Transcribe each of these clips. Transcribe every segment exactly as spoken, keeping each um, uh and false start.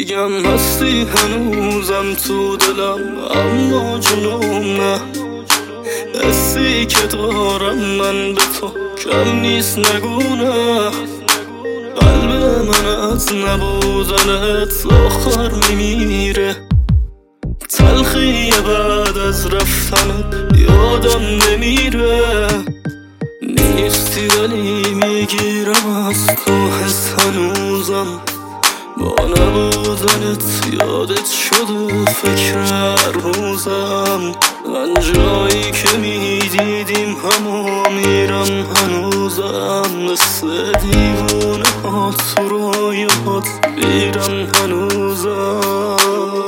میگم هستی هنوزم تو دلم، اما جنوم نه. حسی که دارم من به تو کم نیست نگونه. قلب من از نبودنت آخر میمیره. تلخی بعد از رفتنت یادم نمیره. نیستی ولی میگیرم از تو حس هنوزم. با نبودنت یادت شده فکر هر روزم. من جایی که میدیدیم همو میرم هنوزم. مثل دیوونه ها تو رویات میرم هنوزم.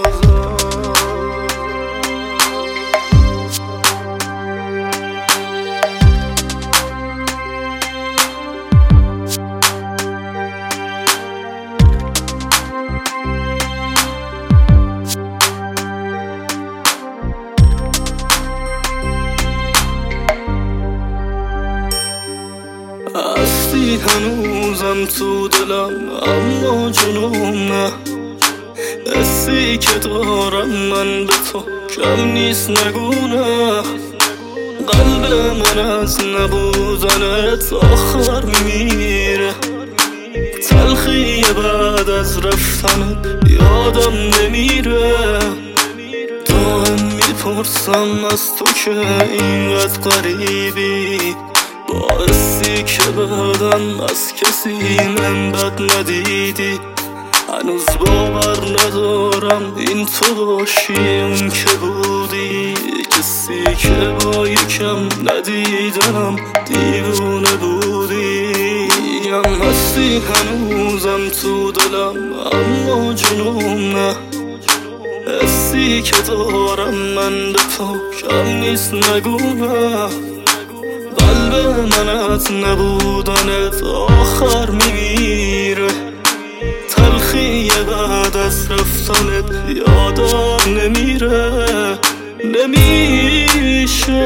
هستی هنوزم تو دلم، اما جنوم نه. حسی که دارم من به تو کم نیست نگونه. قلب من از نبودنت آخر میمیره. تلخی بعد از رفتنت یادم نمیره. دائم میپرسم از تو که اینقدر غریبی، باعثی که بعدم از کسی من بد ندیدی. هنوز باور ندارم این تو باشی اون که بودی. کسی که با یکم ندیدنم دیوونه بودی. میگم هستی هنوزم تو دلم، اما جنوم نه. حسی که دارم من به تو کم نیست نگونه. قلب من از نبودنت آخر میمیره. تلخی بعد از رفتنت یادم نمیره. نمیشه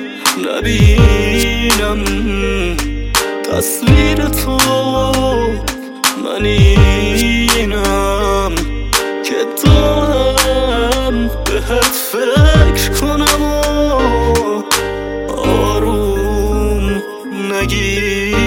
نبینم تصویر تو. من اینم که دارم بهت فکر کنم و آروم نگیر.